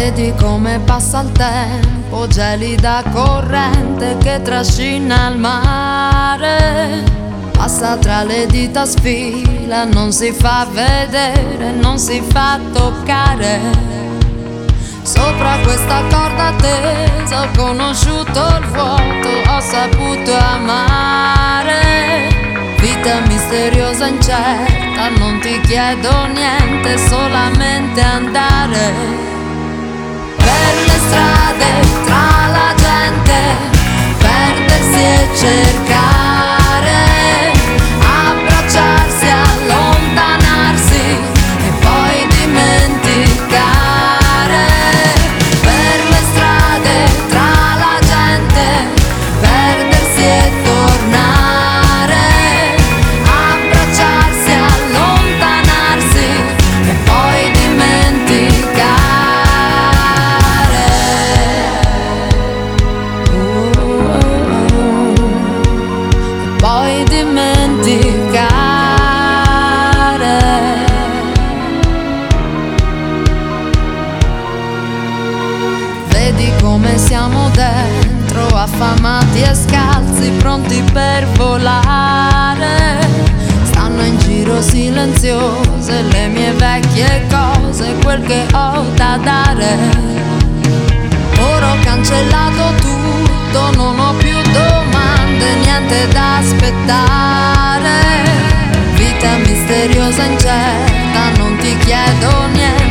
Vedi come passa il tempo, gelida corrente che trascina il mare. Passa tra le dita, sfila, non si fa vedere, non si fa toccare. Sopra questa corda tesa ho conosciuto il vuoto, ho saputo amare. Vita misteriosa incerta, non ti chiedo niente, solamente andare per le strade, tra la gente, perdersi e cercare, abbracciarsi, allontanarsi e poi dimenticare. Per le strade, tra la gente, perdersi e tornare, abbracciarsi, allontanarsi e poi dimenticare. Poi dimenticare. Vedi come siamo dentro, affamati e scalzi, pronti per volare. Stanno in giro silenziose le mie vecchie cose, quel che ho da dare. Ora ho cancellato tutto, non ho più domande, niente da aspettare. Vita misteriosa incerta, non ti chiedo niente,